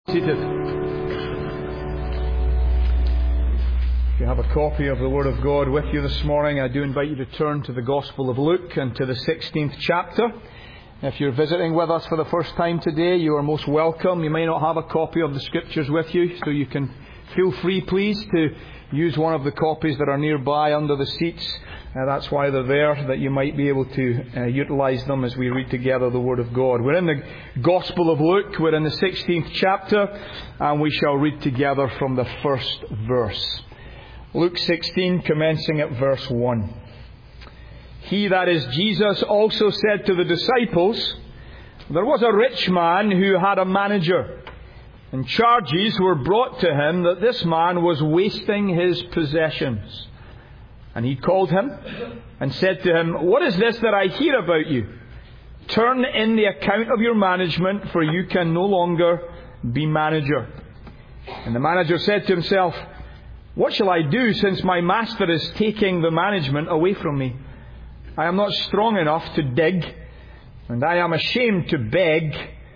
Seated. If you have a copy of the Word of God with you this morning, I do invite you to turn to the Gospel of Luke and to the 16th chapter. If you're visiting with us for the first time today, you are most welcome. You may not have a copy of the Scriptures with you, so you can feel free, please, to use one of the copies that are nearby under the seats. That's why they're there, that you might be able to utilize them as we read together the Word of God. We're in the Gospel of Luke. We're in the 16th chapter, and we shall read together from the first verse. Luke 16, commencing at verse 1. He, that is Jesus, also said to the disciples, there was a rich man who had a manager, and charges were brought to him that this man was wasting his possessions. And he called him and said to him, what is this that I hear about you? Turn in the account of your management, for you can no longer be manager. And the manager said to himself, what shall I do, since my master is taking the management away from me? I am not strong enough to dig, and I am ashamed to beg.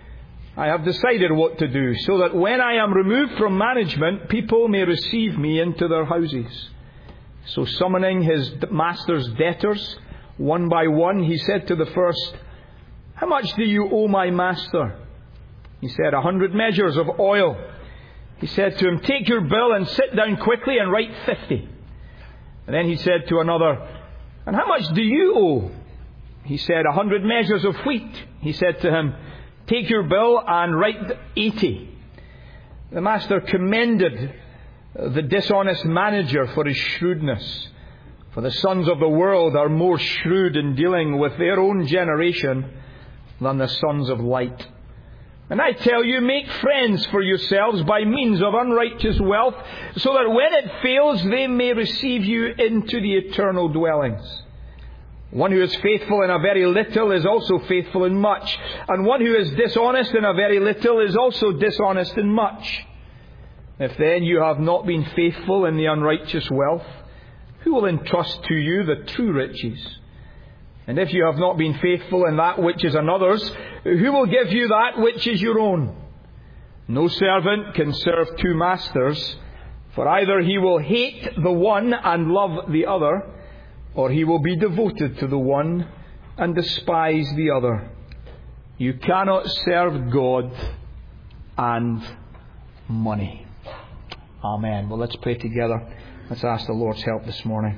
I have decided what to do, so that when I am removed from management, people may receive me into their houses. So summoning his master's debtors, one by one, he said to the first, how much do you owe my master? He said, 100 measures of oil. He said to him, take your bill and sit down quickly and write 50. And then he said to another, and how much do you owe? He said, 100 measures of wheat. He said to him, take your bill and write 80. The master commended the dishonest manager for his shrewdness. For the sons of the world are more shrewd in dealing with their own generation than the sons of light. And I tell you, make friends for yourselves by means of unrighteous wealth, so that when it fails, they may receive you into the eternal dwellings. One who is faithful in a very little is also faithful in much, and one who is dishonest in a very little is also dishonest in much. If then you have not been faithful in the unrighteous wealth, who will entrust to you the true riches? And if you have not been faithful in that which is another's, who will give you that which is your own? No servant can serve two masters, for either he will hate the one and love the other, or he will be devoted to the one and despise the other. You cannot serve God and money. Amen. Well, let's pray together. Let's ask the Lord's help this morning.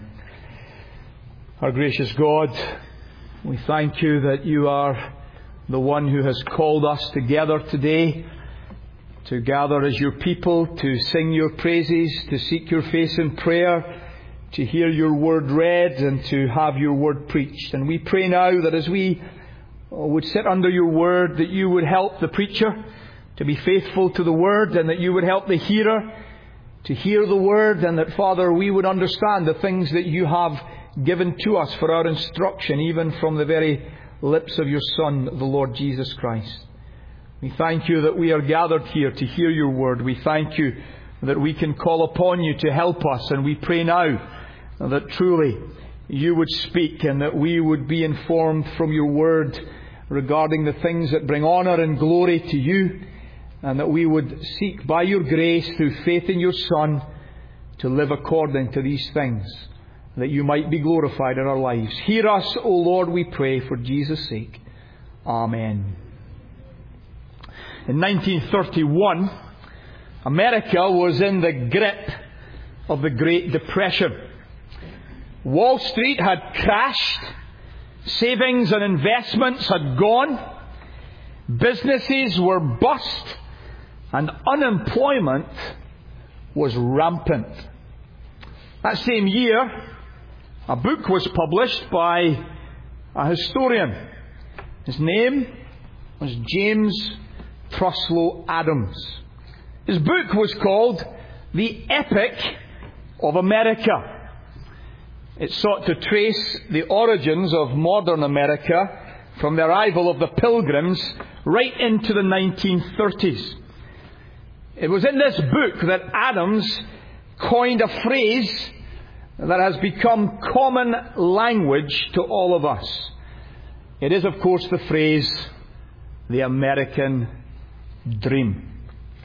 Our gracious God, we thank you that you are the one who has called us together today to gather as your people, to sing your praises, to seek your face in prayer, to hear your word read and to have your word preached. And we pray now that as we would sit under your word, that you would help the preacher to be faithful to the word, and that you would help the hearer to hear the word, and that, Father, we would understand the things that you have given to us for our instruction, even from the very lips of your Son, the Lord Jesus Christ. We thank you that we are gathered here to hear your word. We thank you that we can call upon you to help us, and we pray now that truly you would speak, and that we would be informed from your word regarding the things that bring honour and glory to you, and that we would seek by your grace, through faith in your Son, to live according to these things, that you might be glorified in our lives. Hear us, O Lord, we pray, for Jesus' sake. Amen. In 1931, America was in the grip of the Great Depression. Wall Street had crashed. Savings and investments had gone. Businesses were bust. And unemployment was rampant. That same year, a book was published by a historian. His name was James Truslow Adams. His book was called The Epic of America. It sought to trace the origins of modern America from the arrival of the Pilgrims right into the 1930s. It was in this book that Adams coined a phrase that has become common language to all of us. It is, of course, the phrase, the American dream.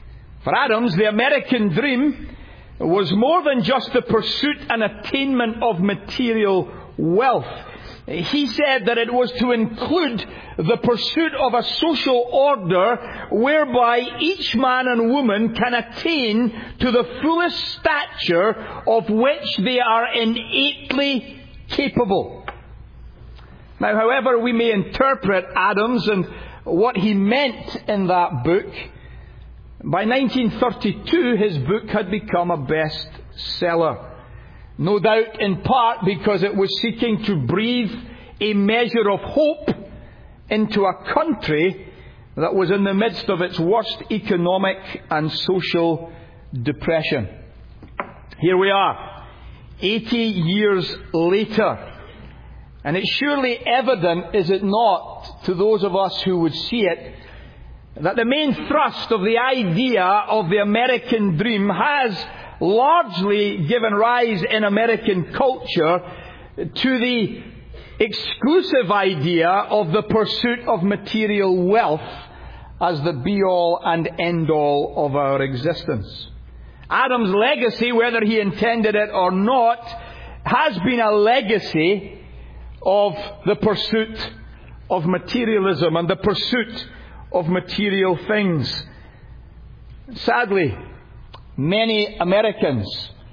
For Adams, the American dream was more than just the pursuit and attainment of material wealth. He said that it was to include the pursuit of a social order whereby each man and woman can attain to the fullest stature of which they are innately capable. Now, however we may interpret Adams and what he meant in that book, by 1932 his book had become a bestseller. No doubt in part because it was seeking to breathe a measure of hope into a country that was in the midst of its worst economic and social depression. Here we are, 80 years later. And it's surely evident, is it not, to those of us who would see it, that the main thrust of the idea of the American dream has largely given rise in American culture to the exclusive idea of the pursuit of material wealth as the be-all and end-all of our existence. Adam's legacy, whether he intended it or not, has been a legacy of the pursuit of materialism and the pursuit of material things. Sadly, many Americans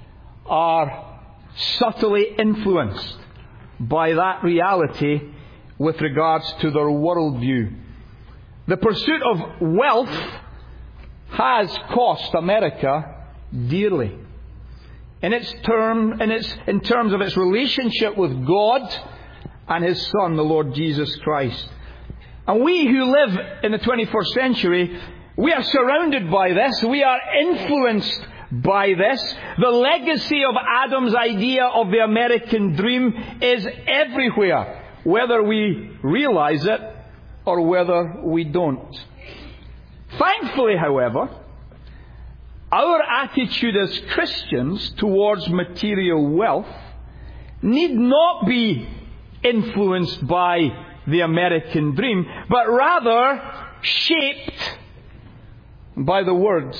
are subtly influenced by that reality with regards to their worldview. The pursuit of wealth has cost America dearly. In terms of its relationship with God and His Son, the Lord Jesus Christ. And we who live in the 21st century, we are surrounded by this. We are influenced by this. The legacy of Adam's idea of the American dream is everywhere, whether we realize it or whether we don't. Thankfully, however, our attitude as Christians towards material wealth need not be influenced by the American dream, but rather shaped by the words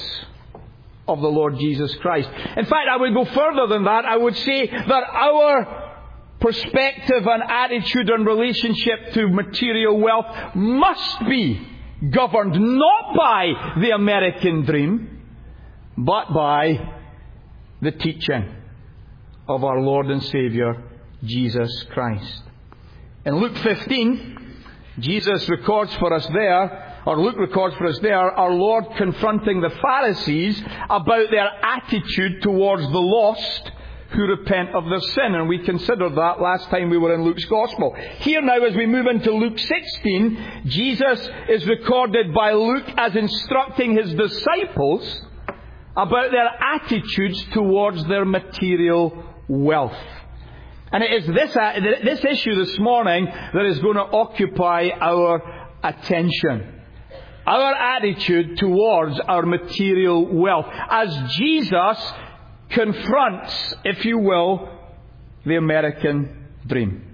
of the Lord Jesus Christ. In fact, I would go further than that. I would say that our perspective and attitude and relationship to material wealth must be governed not by the American dream, but by the teaching of our Lord and Saviour, Jesus Christ. In Luke 15, Jesus records for us there, or Luke records for us there, our Lord confronting the Pharisees about their attitude towards the lost who repent of their sin. And we considered that last time we were in Luke's Gospel. Here now, as we move into Luke 16, Jesus is recorded by Luke as instructing His disciples about their attitudes towards their material wealth. And it is this issue this morning that is going to occupy our attention. Our attitude towards our material wealth. As Jesus confronts, if you will, the American dream.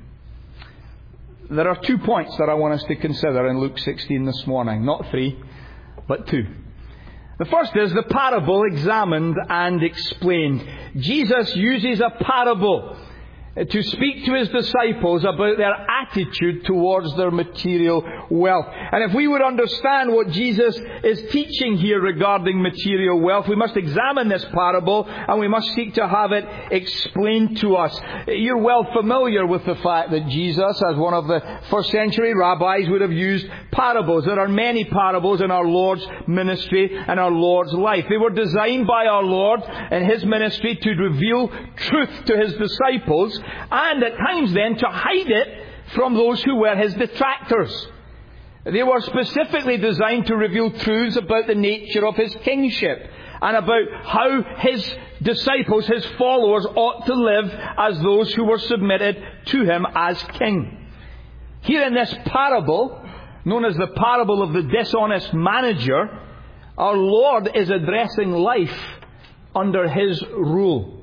There are 2 points that I want us to consider in Luke 16 this morning. Not 3, but 2. The first is the parable examined and explained. Jesus uses a parable to speak to His disciples about their attitude towards their material wealth. And if we would understand what Jesus is teaching here regarding material wealth, we must examine this parable and we must seek to have it explained to us. You're well familiar with the fact that Jesus, as one of the first century rabbis, would have used parables. There are many parables in our Lord's ministry and our Lord's life. They were designed by our Lord and His ministry to reveal truth to His disciples, and at times then to hide it from those who were His detractors. They were specifically designed to reveal truths about the nature of His kingship and about how His disciples, His followers, ought to live as those who were submitted to Him as King. Here in this parable, known as the parable of the dishonest manager, our Lord is addressing life under His rule.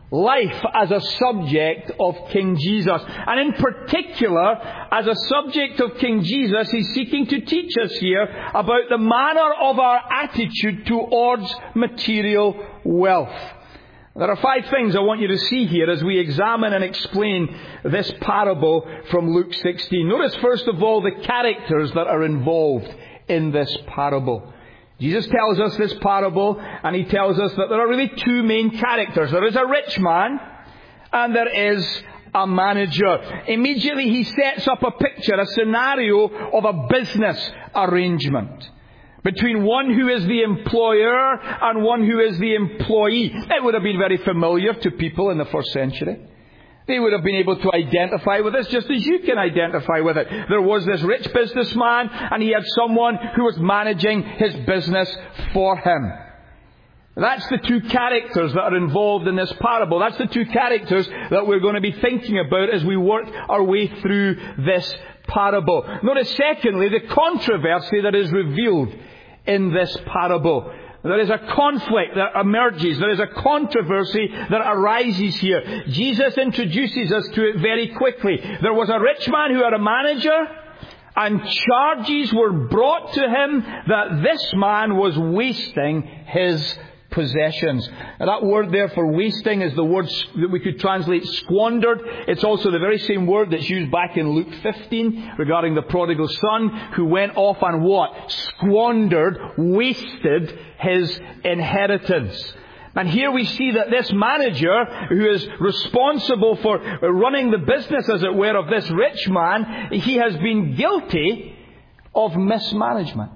life as a subject of King Jesus. And in particular, as a subject of King Jesus, he's seeking to teach us here about the manner of our attitude towards material wealth. There are 5 things I want you to see here as we examine and explain this parable from Luke 16. Notice first of all the characters that are involved in this parable. Jesus tells us this parable, and he tells us that there are really 2 main characters. There is a rich man, and there is a manager. Immediately he sets up a picture, a scenario of a business arrangement between one who is the employer and one who is the employee. It would have been very familiar to people in the first century. They would have been able to identify with this just as you can identify with it. There was this rich businessman, and he had someone who was managing his business for him. That's the 2 characters that are involved in this parable. That's the 2 characters that we're going to be thinking about as we work our way through this parable. Notice secondly the controversy that is revealed in this parable. There is a conflict that emerges. There is a controversy that arises here. Jesus introduces us to it very quickly. There was a rich man who had a manager, and charges were brought to him that this man was wasting his possessions. And that word there for wasting is the word that we could translate squandered. It's also the very same word that's used back in Luke 15 regarding the prodigal son who went off and what? Squandered, wasted his inheritance. And here we see that this manager, who is responsible for running the business, as it were, of this rich man, he has been guilty of mismanagement.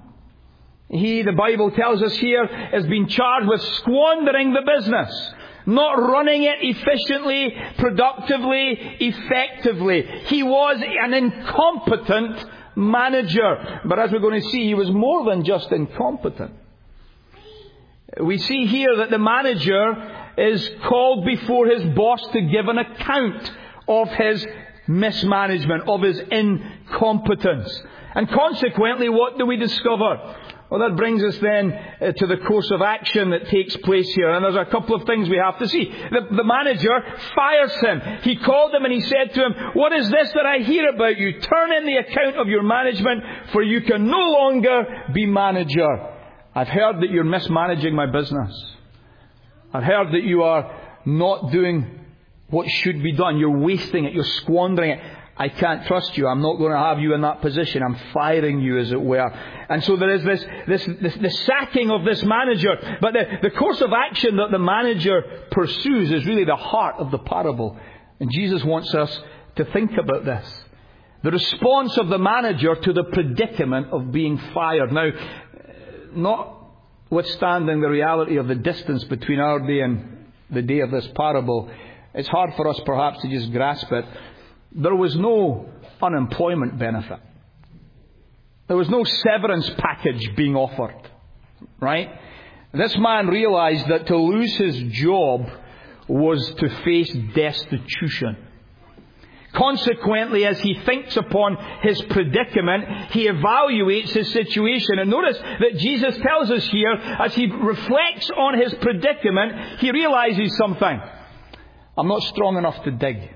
He, the Bible tells us here, has been charged with squandering the business, not running it efficiently, productively, effectively. He was an incompetent manager. But as we're going to see, he was more than just incompetent. We see here that the manager is called before his boss to give an account of his mismanagement, of his incompetence. And consequently, what do we discover? Well, that brings us then to the course of action that takes place here. And there's a couple of things we have to see. The manager fires him. He called him and he said to him, "What is this that I hear about you? Turn in the account of your management, for you can no longer be manager. I've heard that you're mismanaging my business. I've heard that you are not doing what should be done. You're wasting it. You're squandering it. I can't trust you. I'm not going to have you in that position. I'm firing you, as it were." And so there is the sacking of this manager. But the course of action that the manager pursues is really the heart of the parable. And Jesus wants us to think about this. The response of the manager to the predicament of being fired. Now, notwithstanding the reality of the distance between our day and the day of this parable, it's hard for us perhaps to just grasp it. There was no unemployment benefit. There was no severance package being offered. Right? This man realized that to lose his job was to face destitution. Consequently, as he thinks upon his predicament, he evaluates his situation. And notice that Jesus tells us here, as he reflects on his predicament, he realizes something. I'm not strong enough to dig.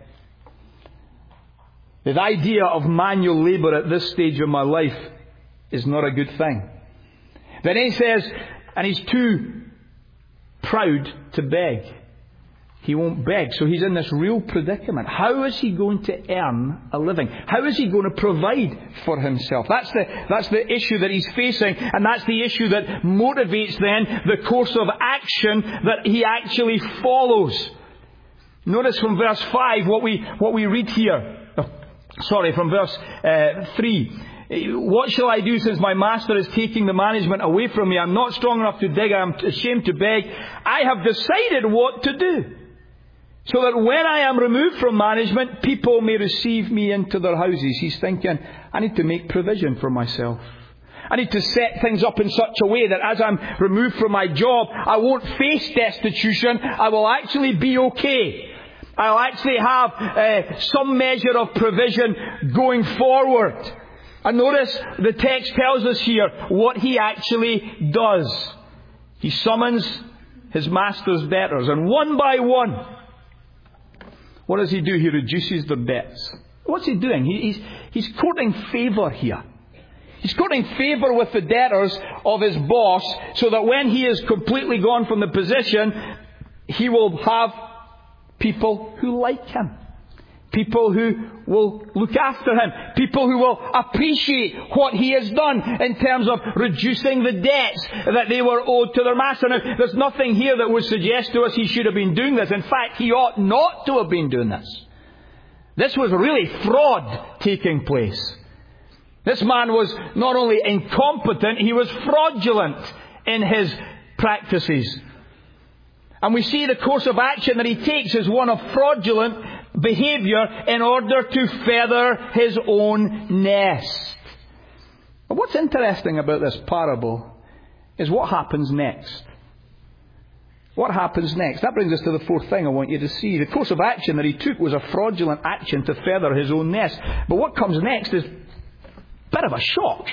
The idea of manual labour at this stage of my life is not a good thing. Then he says, and he's too proud to beg. He won't beg. So he's in this real predicament. How is he going to earn a living? How is he going to provide for himself? That's the issue that he's facing, and that's the issue that motivates then the course of action that he actually follows. Notice from verse 5 what we read here. From verse 3. "What shall I do since my master is taking the management away from me? I'm not strong enough to dig. I'm ashamed to beg. I have decided what to do, so that when I am removed from management, people may receive me into their houses." He's thinking, I need to make provision for myself. I need to set things up in such a way that as I'm removed from my job, I won't face destitution. I will actually be okay. I'll actually have some measure of provision going forward. And notice the text tells us here what he actually does. He summons his master's debtors, and one by one what does he do? He reduces their debts. What's he doing? He's courting favour here. He's courting favour with the debtors of his boss, so that when he is completely gone from the position, he will have people who like him. People who will look after him. People who will appreciate what he has done in terms of reducing the debts that they were owed to their master. Now, there's nothing here that would suggest to us he should have been doing this. In fact, he ought not to have been doing this. This was really fraud taking place. This man was not only incompetent, he was fraudulent in his practices. And we see the course of action that he takes is one of fraudulent behaviour in order to feather his own nest. But what's interesting about this parable is what happens next. What happens next? That brings us to the fourth thing I want you to see. The course of action that he took was a fraudulent action to feather his own nest. But what comes next is a bit of a shock.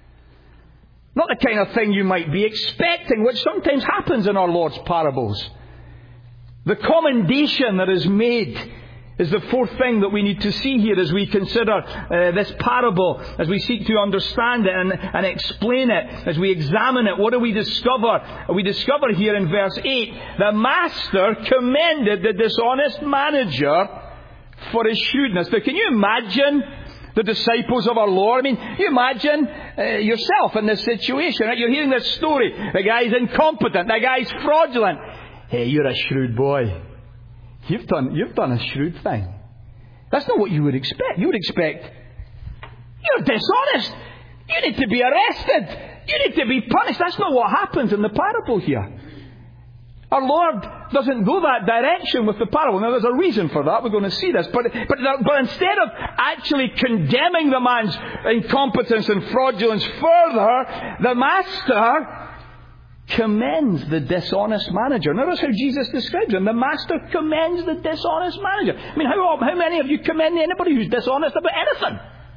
Not the kind of thing you might be expecting, which sometimes happens in our Lord's parables. The commendation that is made is the fourth thing that we need to see here as we consider this parable, as we seek to understand it and explain it, as we examine it. What do we discover? We discover here in verse 8, the master commended the dishonest manager for his shrewdness. Now, can you imagine the disciples of our Lord? I mean, you imagine yourself in this situation, right? You're hearing this story. The guy's incompetent. The guy's fraudulent. Hey, you're a shrewd boy. You've done a shrewd thing. That's not what you would expect. You would expect, you're dishonest. You need to be arrested. You need to be punished. That's not what happens in the parable here. Our Lord doesn't go that direction with the parable. Now, there's a reason for that. We're going to see this. But instead of actually condemning the man's incompetence and fraudulence further, the master commends the dishonest manager. Notice how Jesus describes him. The master commends the dishonest manager. I mean, how many of you commend anybody who's dishonest about anything?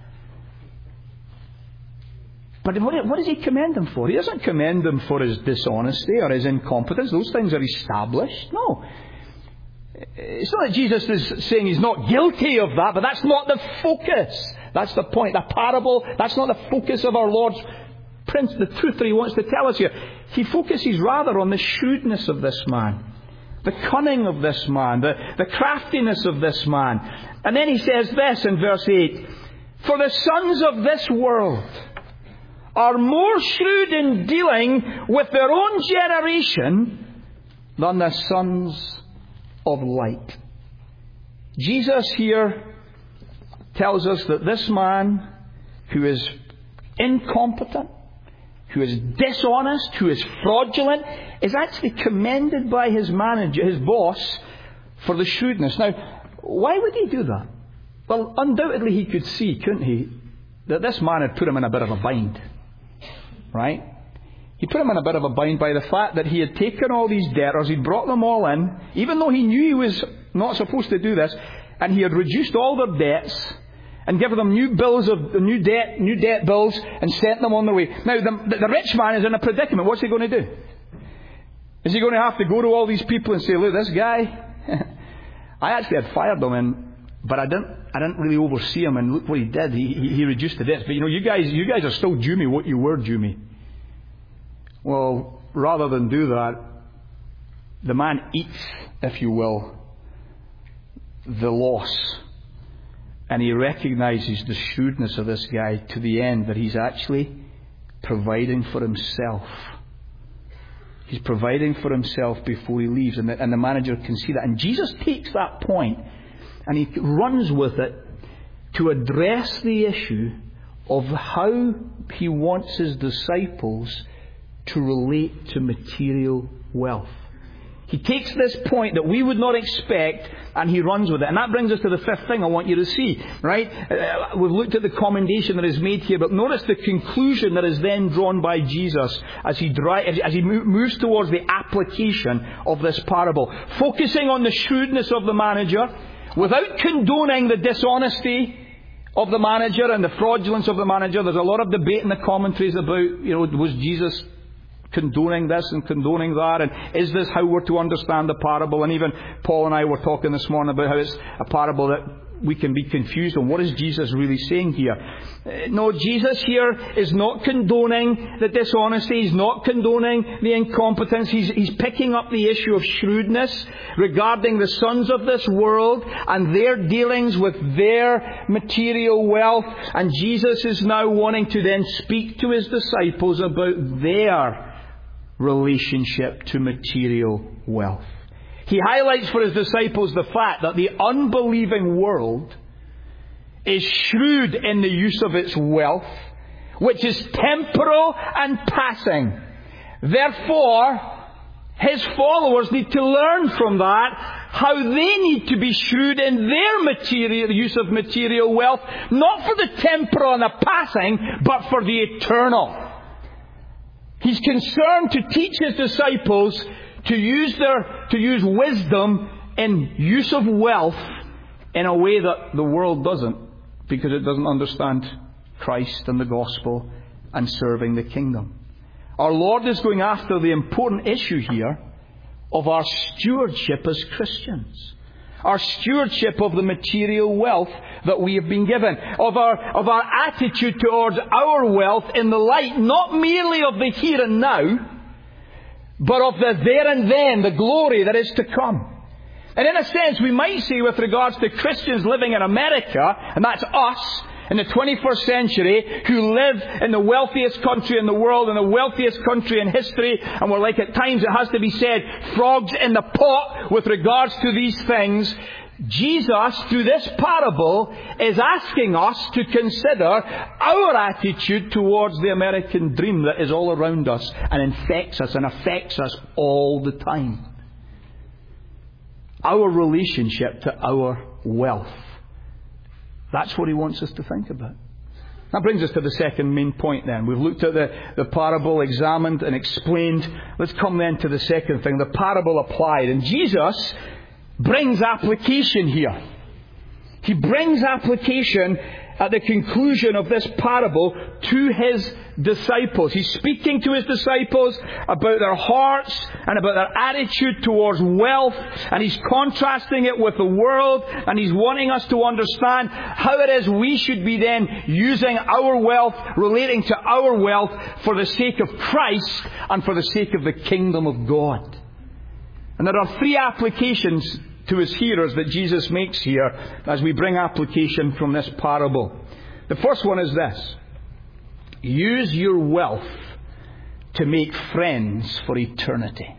But what does he commend him for? He doesn't commend him for his dishonesty or his incompetence. Those things are established. No. It's not that Jesus is saying he's not guilty of that, but that's not the focus. That's the point. The parable, that's not the focus of our Lord's the truth that he wants to tell us here. He focuses rather on the shrewdness of this man, the cunning of this man, the craftiness of this man. And then he says this in verse 8, for the sons of this world are more shrewd in dealing with their own generation than the sons of light. Jesus here tells us that this man who is incompetent, who is dishonest, who is fraudulent, is actually commended by his manager, his boss, for the shrewdness. Now, why would he do that? Well, undoubtedly he could see, couldn't he, that this man had put him in a bit of a bind. Right? He put him in a bit of a bind by the fact that he had taken all these debtors, he'd brought them all in, even though he knew he was not supposed to do this, and he had reduced all their debts, and given them new debt bills, and sent them on their way. Now, the rich man is in a predicament. What's he going to do? Is he going to have to go to all these people and say, look, this guy, I actually had fired him, but I didn't really oversee him, and look what he did. He reduced the debts. But you guys are still due me what you were due me. Well, rather than do that, the man eats, if you will, the loss. And he recognizes the shrewdness of this guy to the end that he's actually providing for himself. He's providing for himself before he leaves. And the manager can see that. And Jesus takes that point and he runs with it to address the issue of how he wants his disciples to relate to material wealth. He takes this point that we would not expect and he runs with it. And that brings us to the fifth thing I want you to see. Right? We've looked at the commendation that is made here, but notice the conclusion that is then drawn by Jesus as he moves towards the application of this parable. Focusing on the shrewdness of the manager, without condoning the dishonesty of the manager and the fraudulence of the manager. There's a lot of debate in the commentaries about, was Jesus condoning this and condoning that? And is this how we're to understand the parable? And even Paul and I were talking this morning about how it's a parable that we can be confused on. What is Jesus really saying here? No, Jesus here is not condoning the dishonesty. He's not condoning the incompetence. He's picking up the issue of shrewdness regarding the sons of this world and their dealings with their material wealth. And Jesus is now wanting to then speak to his disciples about their relationship to material wealth. He highlights for his disciples the fact that the unbelieving world is shrewd in the use of its wealth, which is temporal and passing. Therefore, his followers need to learn from that how they need to be shrewd in their use of material wealth, not for the temporal and the passing, but for the eternal. He's concerned to teach his disciples to use wisdom in use of wealth in a way that the world doesn't, because it doesn't understand Christ and the gospel and serving the kingdom. Our Lord is going after the important issue here of our stewardship as Christians. Our stewardship of the material wealth that we have been given. Of our attitude towards our wealth in the light not merely of the here and now, but of the there and then, the glory that is to come. And in a sense, we might say with regards to Christians living in America, and that's us, in the 21st century, who live in the wealthiest country in the world, and the wealthiest country in history, and we're like, at times it has to be said, frogs in the pot with regards to these things. Jesus, through this parable, is asking us to consider our attitude towards the American dream that is all around us and infects us and affects us all the time. Our relationship to our wealth. That's what he wants us to think about. That brings us to the second main point then. We've looked at the parable, examined and explained. Let's come then to the second thing, the parable applied. And Jesus brings application here. He brings application at the conclusion of this parable to his disciples. He's speaking to his disciples about their hearts and about their attitude towards wealth, and he's contrasting it with the world, and he's wanting us to understand how it is we should be then using our wealth, relating to our wealth for the sake of Christ and for the sake of the kingdom of God. And there are three applications to his hearers that Jesus makes here as we bring application from this parable. The first one is this: use your wealth to make friends for eternity.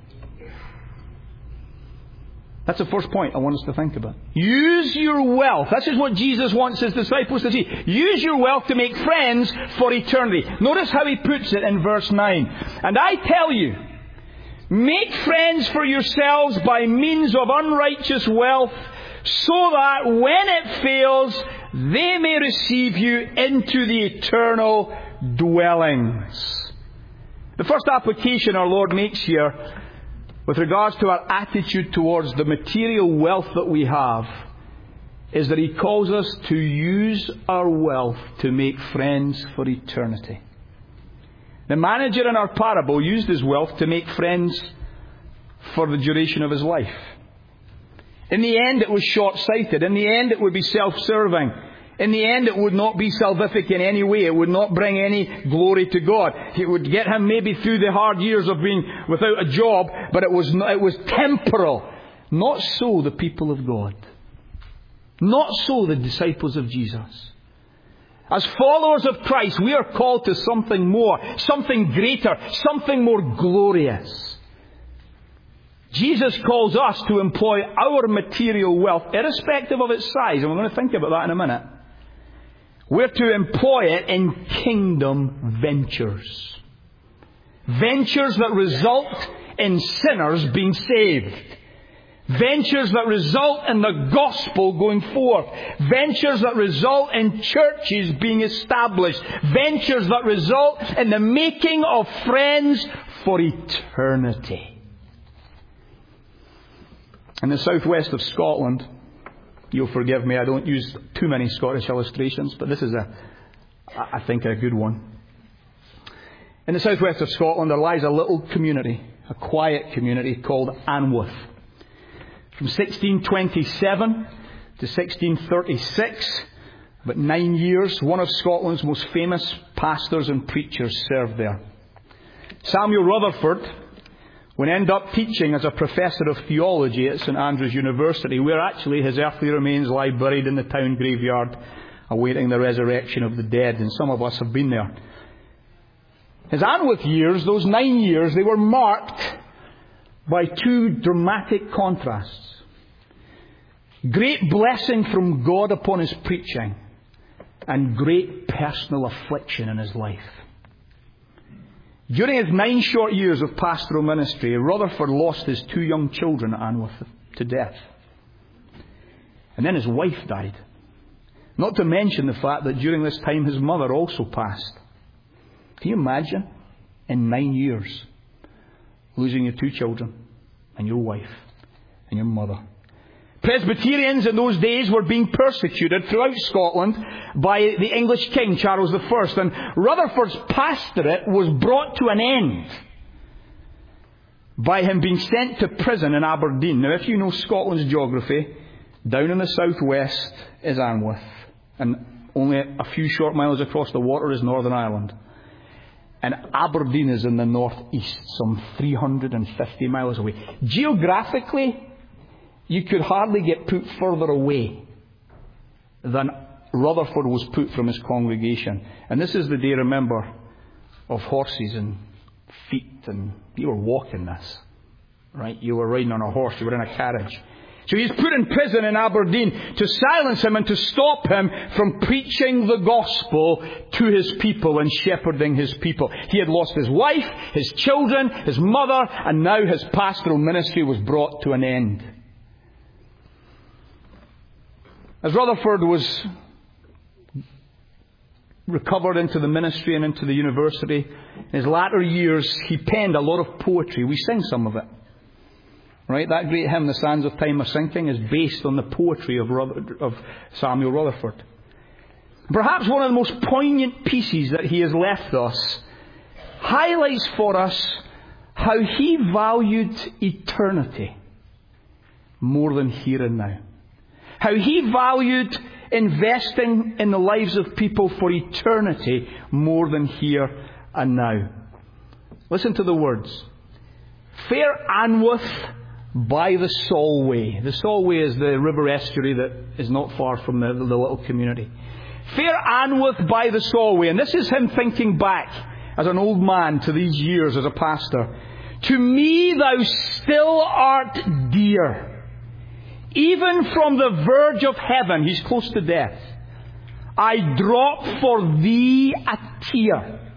That's the first point I want us to think about. Use your wealth. This is what Jesus wants his disciples to see. Use your wealth to make friends for eternity. Notice how he puts it in verse 9. And I tell you, make friends for yourselves by means of unrighteous wealth, so that when it fails, they may receive you into the eternal dwellings. The first application our Lord makes here with regards to our attitude towards the material wealth that we have is that he calls us to use our wealth to make friends for eternity. The manager in our parable used his wealth to make friends for the duration of his life. In the end, it was short-sighted. In the end, it would be self-serving. In the end, it would not be salvific in any way. It would not bring any glory to God. It would get him maybe through the hard years of being without a job, but it was temporal. Not so the people of God. Not so the disciples of Jesus. As followers of Christ, we are called to something more, something greater, something more glorious. Jesus calls us to employ our material wealth, irrespective of its size, and we're going to think about that in a minute. We're to employ it in kingdom ventures. Ventures that result in sinners being saved. Ventures that result in the gospel going forth. Ventures that result in churches being established. Ventures that result in the making of friends for eternity. In the southwest of Scotland, you'll forgive me, I don't use too many Scottish illustrations, but this is I think a good one. In the southwest of Scotland there lies a little community, a quiet community called Anwoth. From 1627 to 1636, about 9 years, one of Scotland's most famous pastors and preachers served there. Samuel Rutherford would end up teaching as a professor of theology at St Andrews University, where actually his earthly remains lie buried in the town graveyard, awaiting the resurrection of the dead, and some of us have been there. His Anwoth years, those 9 years, they were marked by two dramatic contrasts. Great blessing from God upon his preaching, and great personal affliction in his life. During his 9 short years of pastoral ministry, Rutherford lost his 2 young children at Anwoth to death. And then his wife died. Not to mention the fact that during this time his mother also passed. Can you imagine? In 9 years, losing your 2 children, and your wife, and your mother. Presbyterians in those days were being persecuted throughout Scotland by the English king, Charles I, and Rutherford's pastorate was brought to an end by him being sent to prison in Aberdeen. Now, if you know Scotland's geography, down in the southwest is Anwoth, and only a few short miles across the water is Northern Ireland. And Aberdeen is in the northeast, some 350 miles away. Geographically, you could hardly get put further away than Rutherford was put from his congregation. And this is the day, remember, of horses and feet, and you were walking this, right? You were riding on a horse, you were in a carriage. So he's put in prison in Aberdeen to silence him and to stop him from preaching the gospel to his people and shepherding his people. He had lost his wife, his children, his mother, and now his pastoral ministry was brought to an end. As Rutherford was recovered into the ministry and into the university, in his latter years he penned a lot of poetry. We sing some of it. Right? That great hymn, The Sands of Time Are Sinking, is based on the poetry of Samuel Rutherford. Perhaps one of the most poignant pieces that he has left us highlights for us how he valued eternity more than here and now. How he valued investing in the lives of people for eternity more than here and now. Listen to the words. Fair Anwoth by the Solway. The Solway is the river estuary that is not far from the little community. Fair Anwoth by the Solway. And this is him thinking back as an old man to these years as a pastor. To me thou still art dear. Even from the verge of heaven, he's close to death, I drop for thee a tear.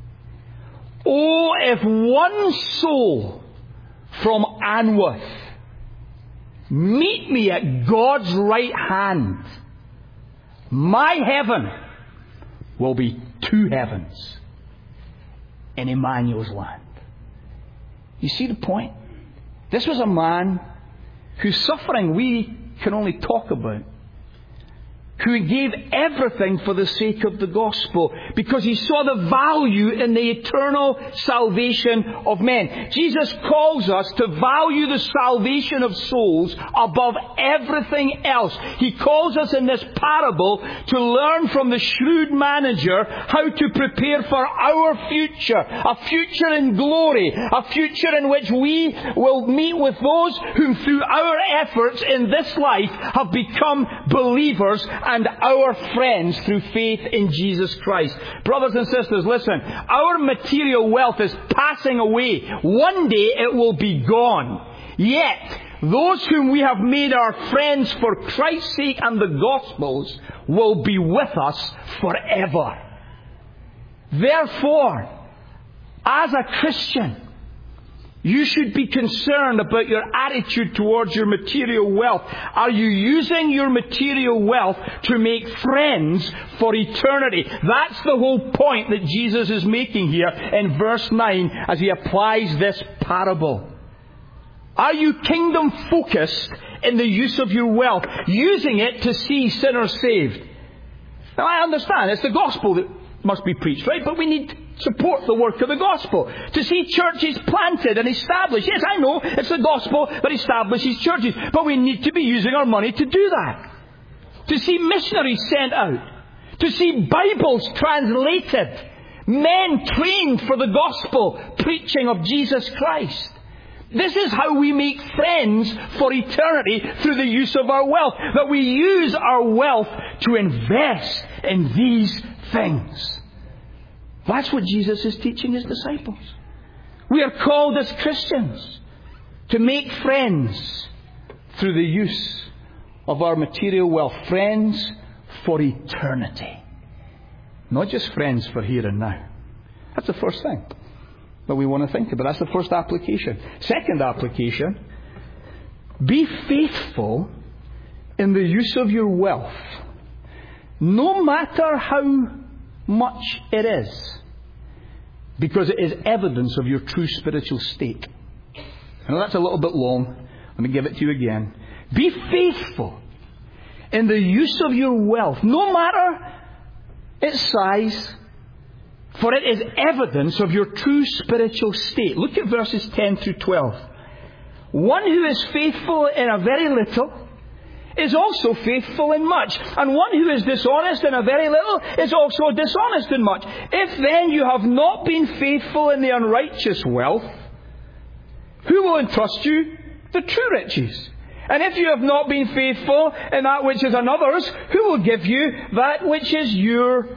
Oh, if one soul from Anwoth meet me at God's right hand, my heaven will be 2 heavens in Emmanuel's land. You see the point? This was a man whose suffering we can only talk about, who gave everything for the sake of the gospel, because he saw the value in the eternal salvation of men. Jesus calls us to value the salvation of souls above everything else. He calls us in this parable to learn from the shrewd manager how to prepare for our future, a future in glory, a future in which we will meet with those whom through our efforts in this life have become believers and our friends through faith in Jesus Christ. Brothers and sisters, listen. Our material wealth is passing away. One day it will be gone. Yet, those whom we have made our friends for Christ's sake and the gospel's will be with us forever. Therefore, as a Christian, you should be concerned about your attitude towards your material wealth. Are you using your material wealth to make friends for eternity? That's the whole point that Jesus is making here in verse 9 as he applies this parable. Are you kingdom focused in the use of your wealth, using it to see sinners saved? Now I understand, it's the gospel that must be preached, right? But we need support the work of the gospel. To see churches planted and established. Yes, I know it's the gospel that establishes churches. But we need to be using our money to do that. To see missionaries sent out. To see Bibles translated. Men trained for the gospel preaching of Jesus Christ. This is how we make friends for eternity through the use of our wealth. That we use our wealth to invest in these things. That's what Jesus is teaching His disciples. We are called as Christians to make friends through the use of our material wealth. Friends for eternity. Not just friends for here and now. That's the first thing that we want to think about. That's the first application. Second application, be faithful in the use of your wealth, no matter how much it is, because it is evidence of your true spiritual state. I know that's a little bit long. Let me give it to you again. Be faithful in the use of your wealth, no matter its size, for it is evidence of your true spiritual state. Look at verses 10 through 12. One who is faithful in a very little is also faithful in much. And one who is dishonest in a very little is also dishonest in much. If then you have not been faithful in the unrighteous wealth, who will entrust you the true riches? And if you have not been faithful in that which is another's, who will give you that which is your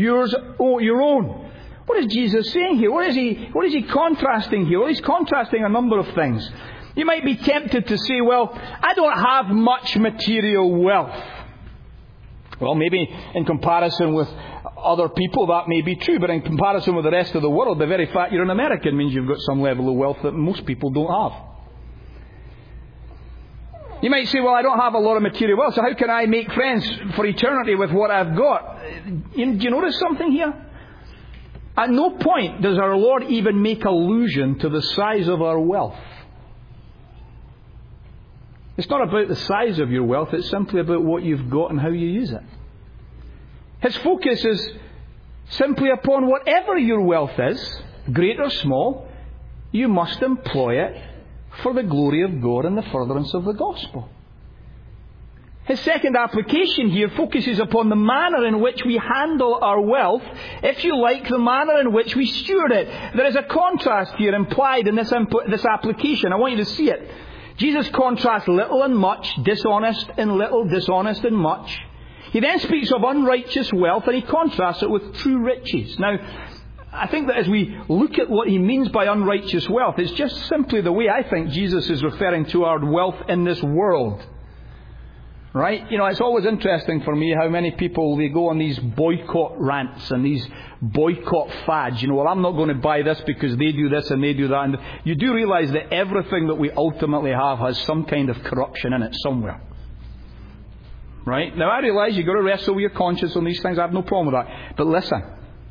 own? What is Jesus saying here? What is he contrasting here? Well, he's contrasting a number of things. You might be tempted to say, well, I don't have much material wealth. Well, maybe in comparison with other people that may be true, but in comparison with the rest of the world, the very fact you're an American means you've got some level of wealth that most people don't have. You might say, well, I don't have a lot of material wealth, so how can I make friends for eternity with what I've got? Do you notice something here? At no point does our Lord even make allusion to the size of our wealth. It's not about the size of your wealth, it's simply about what you've got and how you use it. His focus is simply upon whatever your wealth is, great or small, you must employ it for the glory of God and the furtherance of the gospel. His second application here focuses upon the manner in which we handle our wealth, if you like, the manner in which we steward it. There is a contrast here implied in this application. I want you to see it. Jesus contrasts little and much, dishonest and little, dishonest and much. He then speaks of unrighteous wealth and he contrasts it with true riches. Now, I think that as we look at what he means by unrighteous wealth, it's just simply the way I think Jesus is referring to our wealth in this world. Right? You know, it's always interesting for me how many people, they go on these boycott rants and these boycott fads. You know, well, I'm not going to buy this because they do this and they do that. And you do realise that everything that we ultimately have has some kind of corruption in it somewhere. Right? Now, I realise you've got to wrestle with your conscience on these things. I have no problem with that. But listen.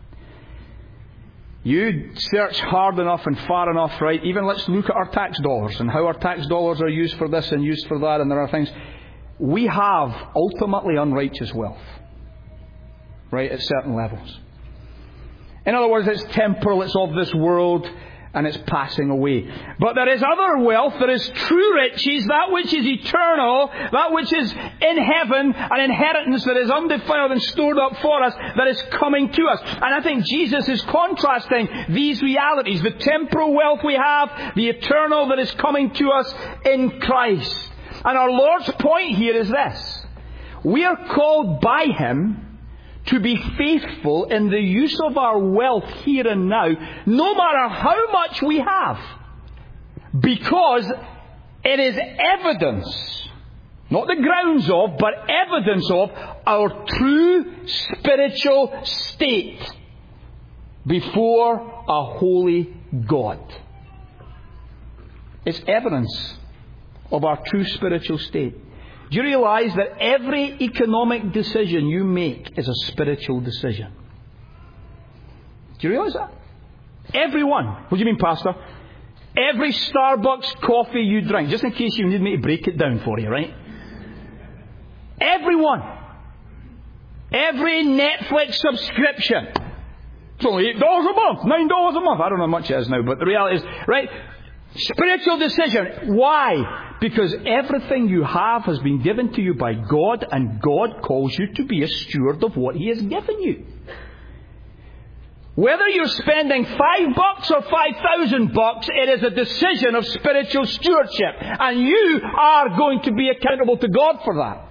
You search hard enough and far enough, right? Even let's look at our tax dollars and how our tax dollars are used for this and used for that, and there are things. We have ultimately unrighteous wealth, right, at certain levels. In other words, it's temporal, it's of this world, and it's passing away. But there is other wealth, there is true riches, that which is eternal, that which is in heaven, an inheritance that is undefiled and stored up for us, that is coming to us. And I think Jesus is contrasting these realities, the temporal wealth we have, the eternal that is coming to us in Christ. And our Lord's point here is this. We are called by Him to be faithful in the use of our wealth here and now, no matter how much we have. Because it is evidence, not the grounds of, but evidence of our true spiritual state before a holy God. It's evidence of our true spiritual state. Do you realise that every economic decision you make is a spiritual decision? Do you realise that? Every one. What do you mean, Pastor? Every Starbucks coffee you drink, just in case you need me to break it down for you, right? Every one. Every Netflix subscription. It's only $8 a month, $9 a month. I don't know how much it is now, but the reality is, right? Spiritual decision. Why? Because everything you have has been given to you by God, and God calls you to be a steward of what He has given you. Whether you're spending $5 or $5,000, it is a decision of spiritual stewardship. And you are going to be accountable to God for that.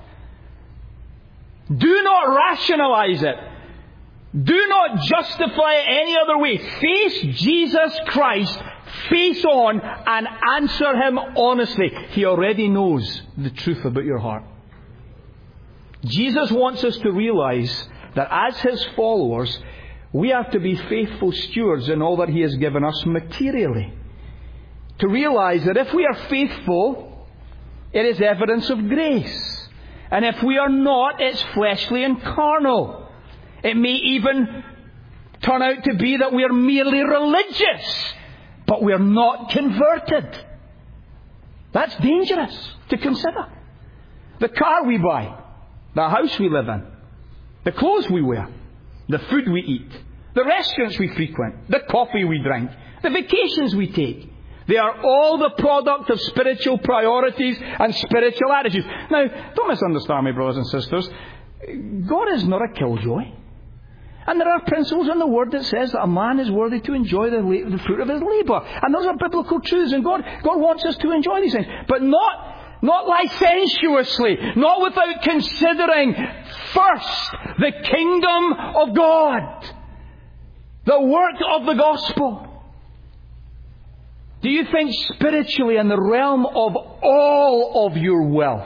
Do not rationalize it. Do not justify it any other way. Face Jesus Christ face on and answer Him honestly. He already knows the truth about your heart. Jesus wants us to realize that as His followers, we have to be faithful stewards in all that He has given us materially. To realize that if we are faithful, it is evidence of grace. And if we are not, it's fleshly and carnal. It may even turn out to be that we are merely religious, but we are not converted. That's dangerous to consider. The car we buy, the house we live in, the clothes we wear, the food we eat, the restaurants we frequent, the coffee we drink, the vacations we take. They are all the product of spiritual priorities and spiritual attitudes. Now, don't misunderstand me, brothers and sisters. God is not a killjoy. And there are principles in the Word that says that a man is worthy to enjoy the fruit of his labour. And those are biblical truths. And God wants us to enjoy these things. But not licentiously. Not without considering first the kingdom of God. The work of the gospel. Do you think spiritually in the realm of all of your wealth,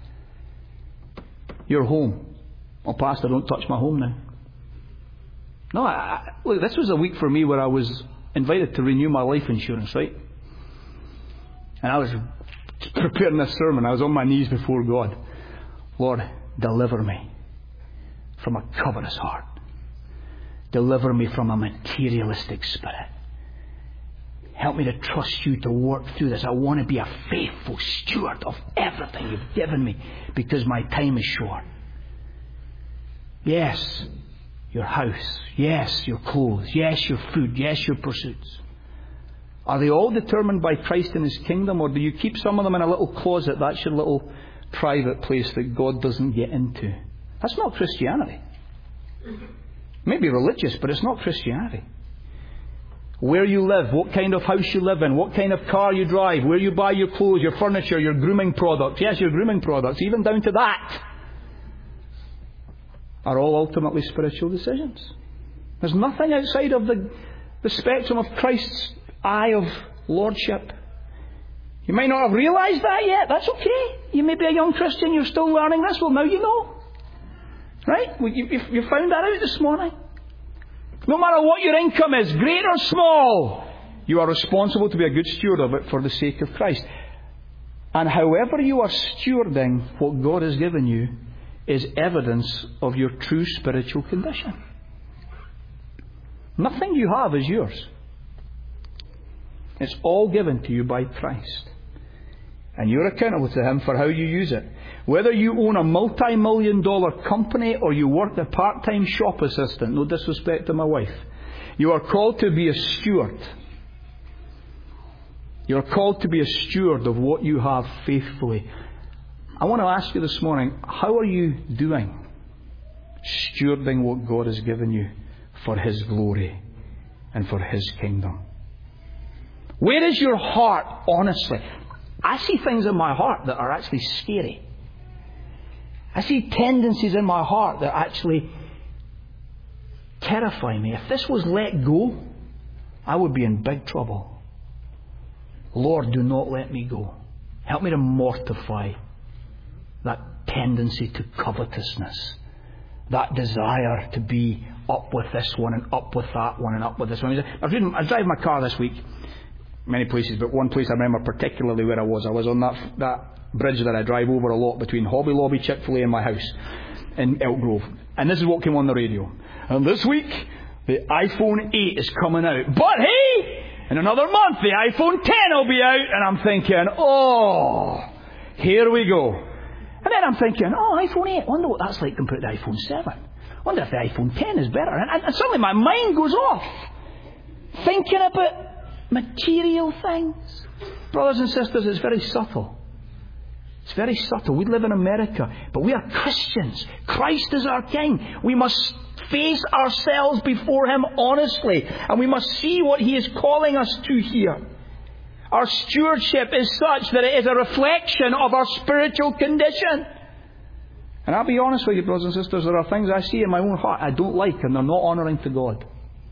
your home? Oh, Pastor, don't touch my home now. No, look, this was a week for me where I was invited to renew my life insurance, right? And I was preparing this sermon. I was on my knees before God. Lord, deliver me from a covetous heart. Deliver me from a materialistic spirit. Help me to trust You to work through this. I want to be a faithful steward of everything You've given me because my time is short. Yes, your house. Yes, your clothes. Yes, your food. Yes, your pursuits. Are they all determined by Christ and His kingdom, or do you keep some of them in a little closet? That's your little private place that God doesn't get into. That's not Christianity. Maybe religious, but it's not Christianity. Where you live, what kind of house you live in, what kind of car you drive, where you buy your clothes, your furniture, your grooming products. Yes, your grooming products, even down to that, are all ultimately spiritual decisions. There's nothing outside of the spectrum of Christ's eye of lordship. You might not have realised that yet. That's okay. You may be a young Christian, you're still learning this. Well, now you know. Right? You found that out this morning. No matter what your income is, great or small, you are responsible to be a good steward of it for the sake of Christ. And however you are stewarding what God has given you is evidence of your true spiritual condition. Nothing you have is yours. It's all given to you by Christ. And you're accountable to Him for how you use it. Whether you own a multi-million-dollar company or you work a part-time shop assistant, no disrespect to my wife, you are called to be a steward. You are called to be a steward of what you have faithfully. I want to ask you this morning, how are you doing stewarding what God has given you for His glory and for His kingdom? Where is your heart, honestly? I see things in my heart that are actually scary. I see tendencies in my heart that actually terrify me. If this was let go, I would be in big trouble. Lord, do not let me go. Help me to mortify that tendency to covetousness, that desire to be up with this one and up with that one and up with this one. I was driving my car this week, many places, but one place I remember particularly where I was on that bridge that I drive over a lot between Hobby Lobby, Chick-fil-A and my house in Elk Grove. And this is what came on the radio. And this week, the iPhone 8 is coming out. But hey, in another month, the iPhone 10 will be out. And I'm thinking, oh, here we go. And then I'm thinking, oh, iPhone 8, I wonder what that's like compared to iPhone 7. I wonder if the iPhone 10 is better. And suddenly my mind goes off, thinking about material things. Brothers and sisters, it's very subtle. It's very subtle. We live in America, but we are Christians. Christ is our King. We must face ourselves before Him honestly, and we must see what He is calling us to here. Our stewardship is such that it is a reflection of our spiritual condition. And I'll be honest with you, brothers and sisters, there are things I see in my own heart I don't like, and they're not honouring to God.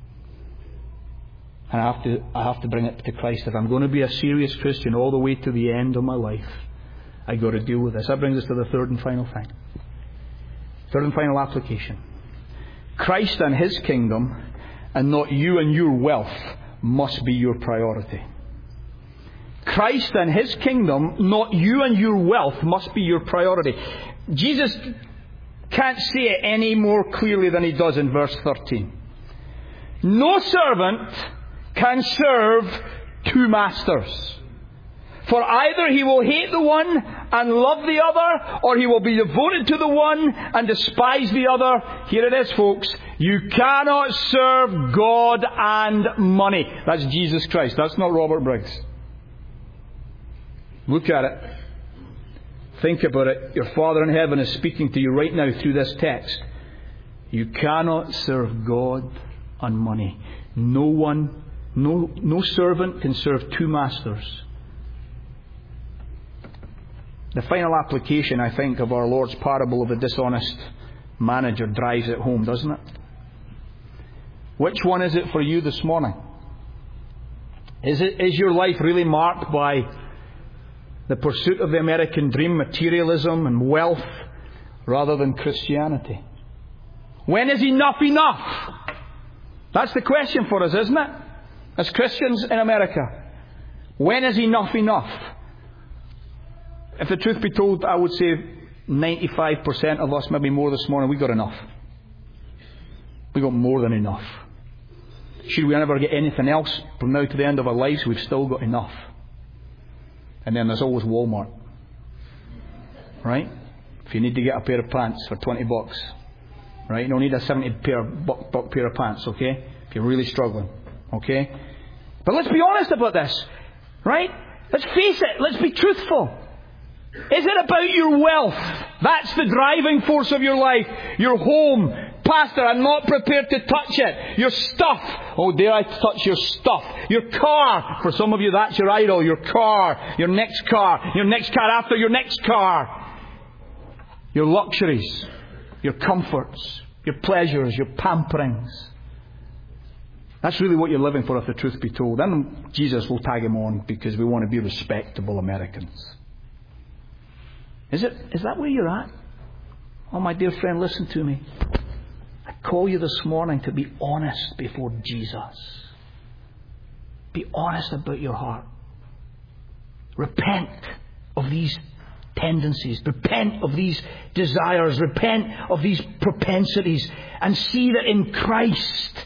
And I have to bring it to Christ. If I'm going to be a serious Christian all the way to the end of my life, I've got to deal with this. That brings us to the third and final thing. Third and final application. Christ and His kingdom, and not you and your wealth, must be your priority. Christ and His kingdom, not you and your wealth, must be your priority. Jesus can't say it any more clearly than He does in verse 13. No servant can serve two masters. For either he will hate the one and love the other, or he will be devoted to the one and despise the other. Here it is, folks. You cannot serve God and money. That's Jesus Christ. That's not Robert Briggs. Look at it. Think about it. Your Father in heaven is speaking to you right now through this text. You cannot serve God and money. No servant can serve two masters. The final application, I think, of our Lord's parable of the dishonest manager drives it home, doesn't it? Which one is it for you this morning? Is your life really marked by the pursuit of the American dream, materialism and wealth, rather than Christianity? When is enough enough? That's the question for us, isn't it? As Christians in America. When is enough enough? If the truth be told, I would say 95% of us, maybe more this morning, we got enough. We got more than enough. Should we never get anything else from now to the end of our lives, we've still got enough. And then there's always Walmart. Right? If you need to get a pair of pants for $20, right? You don't need a $70 pair of pants, okay? If you're really struggling, okay? But let's be honest about this, right? Let's face it. Let's be truthful. Is it about your wealth? That's the driving force of your life. Your home. Pastor, I'm not prepared to touch it. Your stuff. Oh, dare I touch your stuff? Your car. For some of you, that's your idol. Your car. Your next car. Your next car after your next car. Your luxuries. Your comforts. Your pleasures. Your pamperings. That's really what you're living for, if the truth be told. And Jesus will tag him on because we want to be respectable Americans. Is that where you're at? Oh, my dear friend, listen to me. I call you this morning to be honest before Jesus. Be honest about your heart. Repent of these tendencies. Repent of these desires. Repent of these propensities. And see that in Christ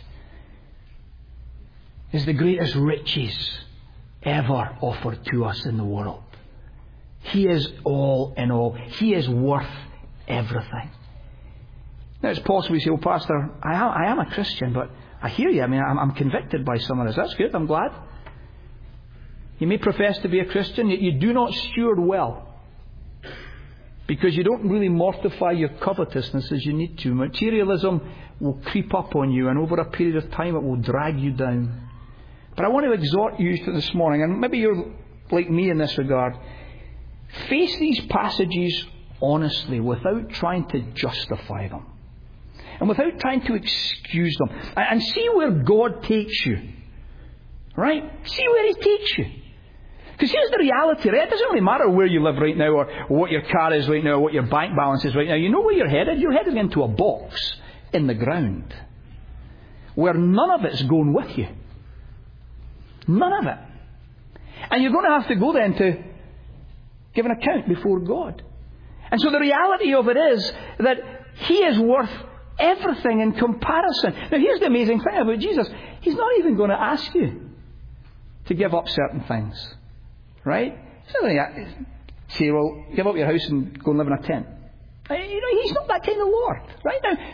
is the greatest riches ever offered to us in the world. He is all in all. He is worth everything. Now it's possible you say, well, Pastor, I am a Christian, but I hear you. I mean, I'm convicted by some of this. That's good. I'm glad. You may profess to be a Christian, yet you do not steward well. Because you don't really mortify your covetousness as you need to. Materialism will creep up on you, and over a period of time it will drag you down. But I want to exhort you this morning, and maybe you're like me in this regard. Face these passages honestly without trying to justify them. And without trying to excuse them. And see where God takes you. Right? See where He takes you. Because here's the reality, right? It doesn't really matter where you live right now, or what your car is right now, or what your bank balance is right now. You know where you're headed? You're headed into a box in the ground. Where none of it's going with you. None of it. And you're going to have to go then to give an account before God. And so the reality of it is that He is worth everything in comparison. Now here's the amazing thing about Jesus. He's not even going to ask you to give up certain things. Right? He's not going to say, well, give up your house and go and live in a tent. You know, He's not that kind of Lord. Right? Now,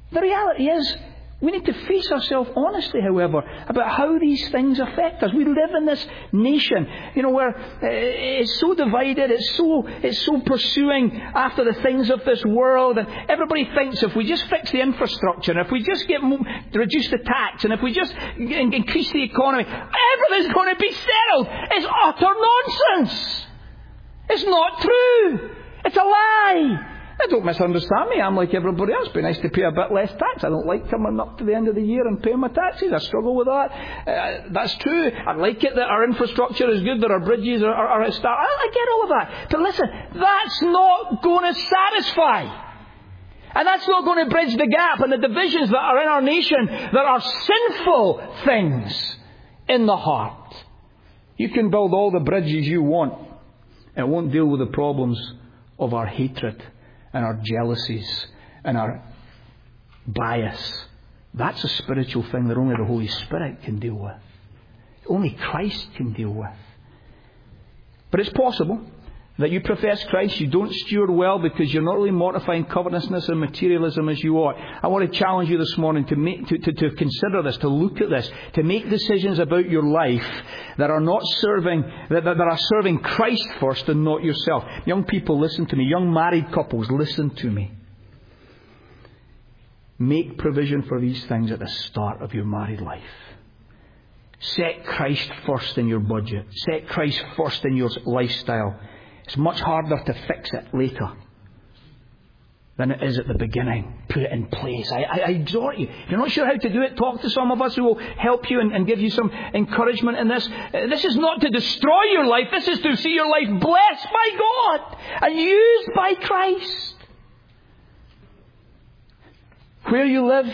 The reality is, we need to face ourselves honestly, however, about how these things affect us. We live in this nation, where it's so divided, it's so pursuing after the things of this world, and everybody thinks if we just fix the infrastructure, and if we just reduce the tax, and if we just increase the economy, everything's going to be settled. It's utter nonsense. It's not true. It's a lie. Don't misunderstand me. I'm like everybody else. It'd be nice to pay a bit less tax. I don't like coming up to the end of the year and paying my taxes. I struggle with that. That's true. I like it that our infrastructure is good, that our bridges are a start. I get all of that. But listen, that's not going to satisfy. And that's not going to bridge the gap and the divisions that are in our nation that are sinful things in the heart. You can build all the bridges you want. It won't deal with the problems of our hatred and our jealousies and our bias. That's a spiritual thing that only the Holy Spirit can deal with. Only Christ can deal with. But it's possible that you profess Christ, you don't steward well because you're not really mortifying covetousness and materialism as you ought. I want to challenge you this morning to consider this, to look at this, to make decisions about your life that are not serving, that are serving Christ first and not yourself. Young people, listen to me. Young married couples, listen to me. Make provision for these things at the start of your married life. Set Christ first in your budget. Set Christ first in your lifestyle. It's much harder to fix it later than it is at the beginning. Put it in place. I exhort you. If you're not sure how to do it, talk to some of us who will help you and give you some encouragement in this. This is not to destroy your life. This is to see your life blessed by God and used by Christ. Where you live,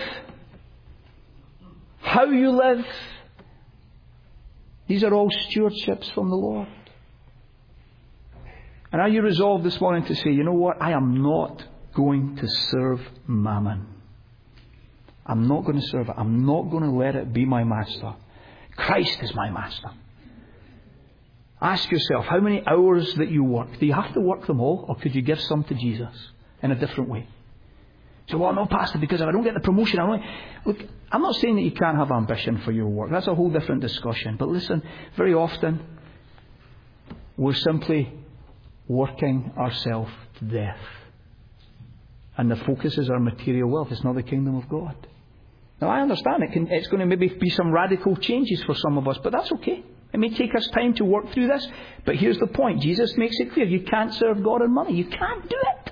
how you live, these are all stewardships from the Lord. And are you resolved this morning to say, you know what? I am not going to serve mammon. I'm not going to serve it. I'm not going to let it be my master. Christ is my master. Ask yourself, how many hours that you work? Do you have to work them all? Or could you give some to Jesus in a different way? So, well, no, Pastor, because if I don't get the promotion, Look, I'm not saying that you can't have ambition for your work. That's a whole different discussion. But listen, very often, we're simply working ourselves to death. And the focus is our material wealth. It's not the kingdom of God. Now, I understand it's going to maybe be some radical changes for some of us, but that's okay. It may take us time to work through this. But here's the point. Jesus makes it clear. You can't serve God and money. You can't do it.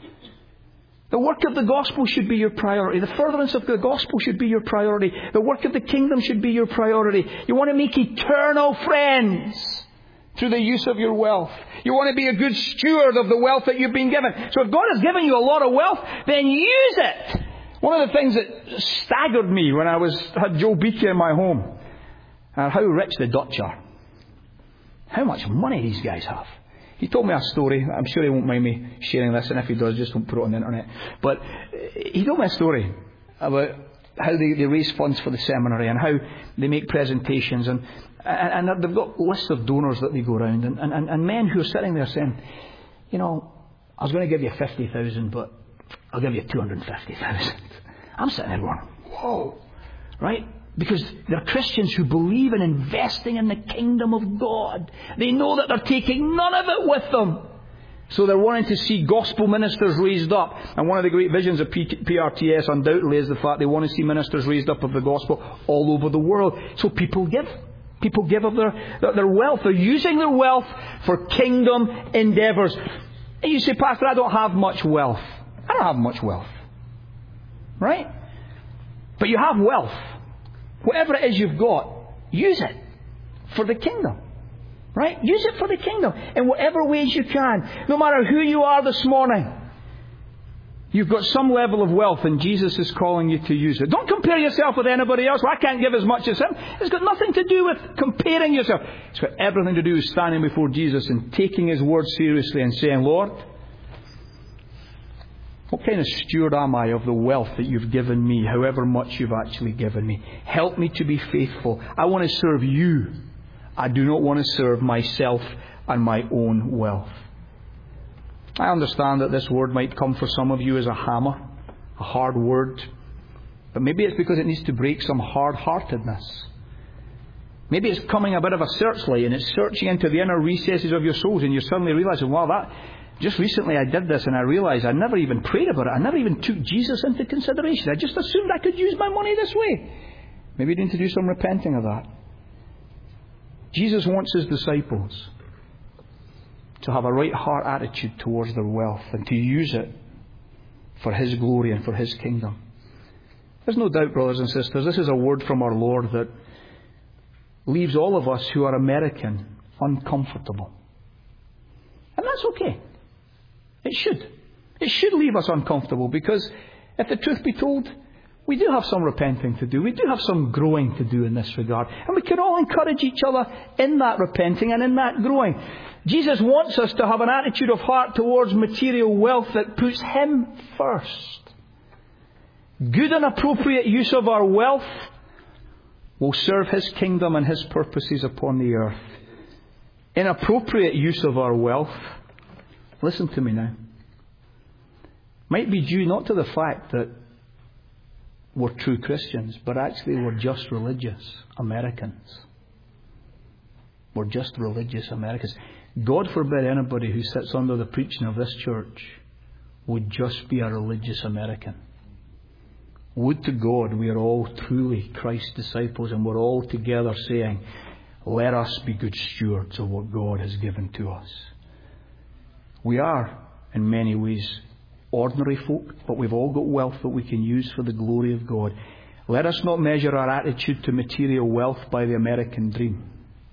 The work of the gospel should be your priority. The furtherance of the gospel should be your priority. The work of the kingdom should be your priority. You want to make eternal friends through the use of your wealth. You want to be a good steward of the wealth that you've been given. So if God has given you a lot of wealth, then use it. One of the things that staggered me when I had Joe Beattie in my home, how rich the Dutch are. How much money these guys have. He told me a story. I'm sure he won't mind me sharing this, and if he does, just don't put it on the internet. But he told me a story about how they raise funds for the seminary and how they make presentations, and they've got lists of donors that they go around, and men who are sitting there saying, you know, I was going to give you 50,000, but I'll give you 250,000. I'm sitting there going, whoa, right? Because they're Christians who believe in investing in the kingdom of God. They know that they're taking none of it with them. So they're wanting to see gospel ministers raised up. And one of the great visions of PRTS undoubtedly is the fact they want to see ministers raised up of the gospel all over the world. So people give. People give of their wealth. They're using their wealth for kingdom endeavours. And you say, Pastor, I don't have much wealth. I don't have much wealth. Right? But you have wealth. Whatever it is you've got, use it for the kingdom. Right? Use it for the kingdom in whatever ways you can. No matter who you are this morning, you've got some level of wealth and Jesus is calling you to use it. Don't compare yourself with anybody else. Well, I can't give as much as him. It's got nothing to do with comparing yourself. It's got everything to do with standing before Jesus and taking his word seriously and saying, Lord, what kind of steward am I of the wealth that you've given me, however much you've actually given me? Help me to be faithful. I want to serve you. I do not want to serve myself and my own wealth. I understand that this word might come for some of you as a hammer, a hard word. But maybe it's because it needs to break some hard-heartedness. Maybe it's coming a bit of a searchlight and it's searching into the inner recesses of your souls, and you're suddenly realizing, wow, just recently I did this and I realized I never even prayed about it. I never even took Jesus into consideration. I just assumed I could use my money this way. Maybe you need to do some repenting of that. Jesus wants His disciples to have a right heart attitude towards their wealth and to use it for His glory and for His kingdom. There's no doubt, brothers and sisters, this is a word from our Lord that leaves all of us who are American uncomfortable. And that's okay. It should. It should leave us uncomfortable, because if the truth be told, we do have some repenting to do. We do have some growing to do in this regard. And we can all encourage each other in that repenting and in that growing. Jesus wants us to have an attitude of heart towards material wealth that puts Him first. Good and appropriate use of our wealth will serve His kingdom and His purposes upon the earth. Inappropriate use of our wealth, listen to me now, might be due not to the fact that we're true Christians, but actually we're just religious Americans. We're just religious Americans. God forbid anybody who sits under the preaching of this church would just be a religious American. Would to God we are all truly Christ's disciples, and we're all together saying, let us be good stewards of what God has given to us. We are, in many ways, ordinary folk, but we've all got wealth that we can use for the glory of God. Let us not measure our attitude to material wealth by the American dream.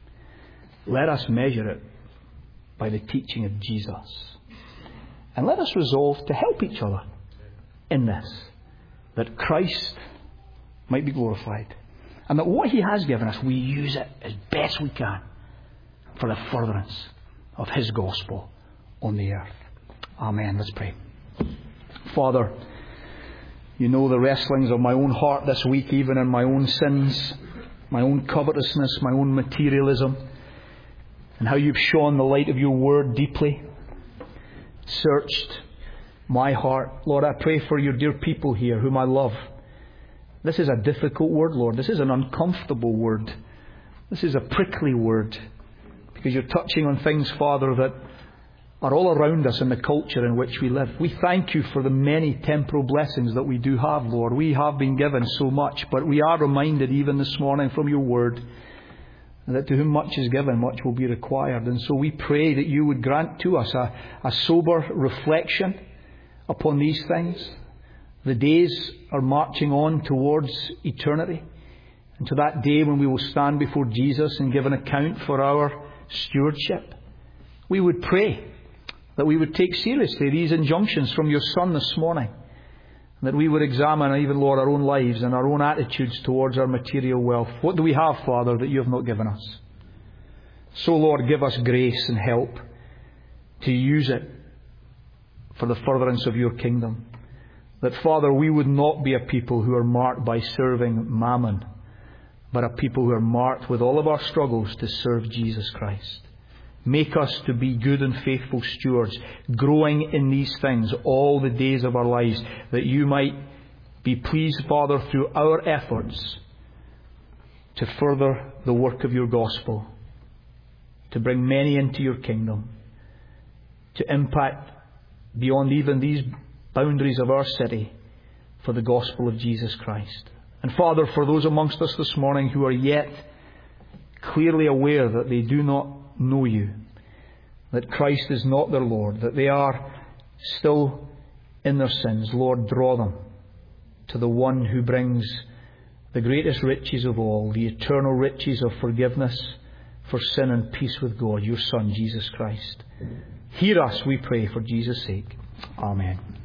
Let us measure it by the teaching of Jesus. And let us resolve to help each other in this, that Christ might be glorified, and that what He has given us, we use it as best we can for the furtherance of His gospel on the earth. Amen. Let's pray. Father, You know the wrestlings of my own heart this week, even in my own sins, my own covetousness, my own materialism, and how You've shone the light of Your word deeply, searched my heart. Lord, I pray for Your dear people here whom I love. This is a difficult word, Lord. This is an uncomfortable word. This is a prickly word, because You're touching on things, Father, that are all around us in the culture in which we live. We thank You for the many temporal blessings that we do have, Lord. We have been given so much, but we are reminded even this morning from Your word that to whom much is given, much will be required. And so we pray that You would grant to us a sober reflection upon these things. The days are marching on towards eternity, and to that day when we will stand before Jesus and give an account for our stewardship. We would pray that we would take seriously these injunctions from Your Son this morning, that we would examine even, Lord, our own lives and our own attitudes towards our material wealth. What do we have, Father, that You have not given us? So, Lord, give us grace and help to use it for the furtherance of Your kingdom. That, Father, we would not be a people who are marked by serving mammon, but a people who are marked with all of our struggles to serve Jesus Christ. Make us to be good and faithful stewards, growing in these things all the days of our lives, that You might be pleased, Father, through our efforts to further the work of Your gospel, to bring many into Your kingdom, to impact beyond even these boundaries of our city for the gospel of Jesus Christ. And Father, for those amongst us this morning who are yet clearly aware that they do not know You, that Christ is not their Lord, that they are still in their sins, Lord, draw them to the one who brings the greatest riches of all, the eternal riches of forgiveness for sin and peace with God, Your Son, Jesus Christ. Hear us, we pray, for Jesus' sake. Amen.